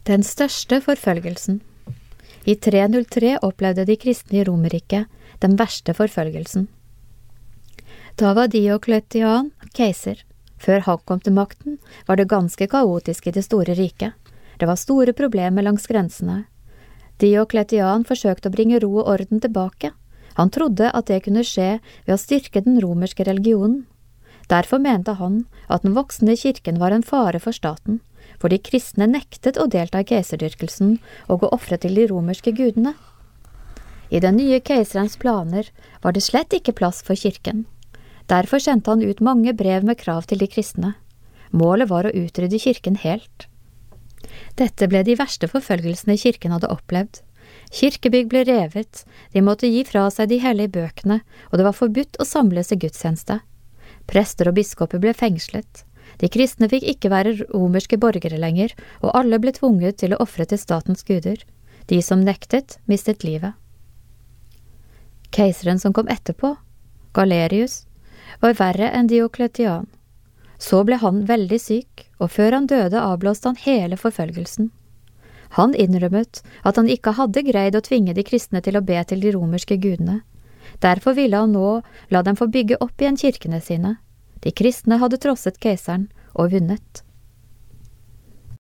Den største forfølgelsen. I 303 opplevde de kristne i Romerriket den verste forfølgelsen. Da var Diokletian keiser. Før han kom til makten, var det ganske kaotisk i det store riket. Det var store problemer langs grensene. Diokletian forsøkte å bringe ro og orden tilbake. Han trodde at det kunne skje ved å styrke den romerske religionen. Derfor mente han at den voksende kirken var en fare for staten, for de kristne nektet å delta i keiserdyrkelsen og å ofre til de romerske gudene. I den nye keiserens planer var det slett ikke plass for kirken. Derfor sendte han ut mange brev med krav til de kristne. Målet var å utrydde kirken helt. Dette ble de verste forfølgelsene kirken hadde opplevd. Kirkebygg ble revet, de måtte gi fra seg de hellige bøkene, og det var forbudt å samles i gudstjeneste. Prester og biskoper ble fengslet. De kristne fikk ikke være romerske borgere lenger, og alle ble tvunget til å ofre til statens guder. De som nektet, mistet livet. Keiseren som kom etterpå, Galerius, var verre enn Diokletian. Så ble han veldig syk, og før han døde avblåste han hele forfølgelsen. Han innrømmet at han ikke hadde greid å tvinge de kristne til å be til de romerske gudene. Derfor ville han nå la dem få bygge opp igjen kirkene sine. De kristne hadde trosset keiseren og vunnet.